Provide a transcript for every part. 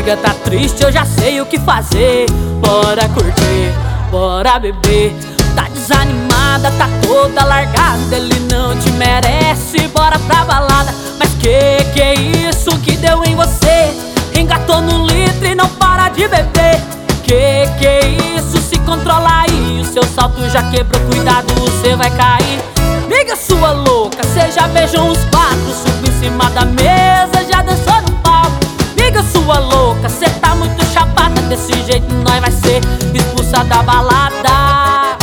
amiga tá triste, eu já sei o que fazer. Bora curtir, bora beber. Tá desanimada, tá toda largada, ele não te merece, bora pra balada. Mas que é isso que deu em você? Engatou no litro e não para de beber. Que é isso? Se controla aí, o seu salto já quebrou, cuidado, você vai cair. Amiga sua louca, cê já beijou uns 4, subiu em cima da mesa, já dançou no palco. Amiga sua louca, cê tá muito chapada, desse jeito nós vai ser expulsa da balada.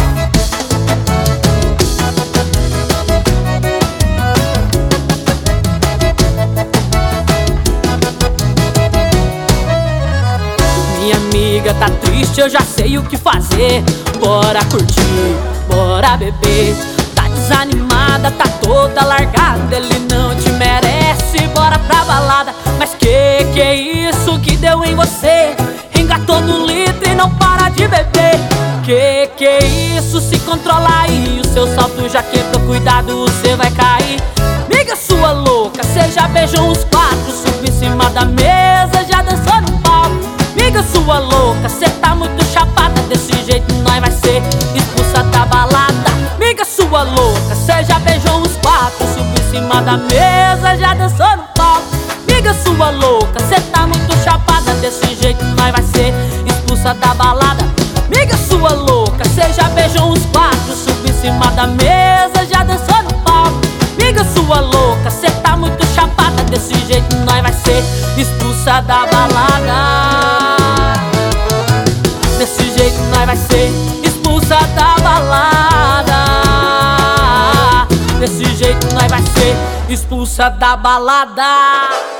Minha amiga tá triste, eu já sei o que fazer. Bora curtir, bora beber. Tá desanimada, tá toda largada, ele não te merece, bora pra balada. Mas que é isso que deu em você? Engatou no litro e não para de beber. Que é isso? Se controla aí, o seu salto já quebrou, cuidado, você vai cair. Amiga sua louca, cê já beijou uns 4, subiu em cima da mesa, já dançou no palco. Amiga sua louca, cê tá muito chapada, desse jeito nós vai ser expulsa da balada. Amiga sua louca, cê já beijou uns 4, subiu em cima da mesa, já dançou no palco. Amiga sua louca, cê tá muito chapada, desse jeito nós vai ser expulsa da balada. Amiga sua louca, cê já beijou uns 4, subiu em cima da mesa, já dançou no palco. Amiga sua louca, cê tá muito chapada, desse jeito nós vai ser expulsa da balada. Desse jeito nós vai ser expulsa da balada. Desse jeito nós vai ser expulsa da balada.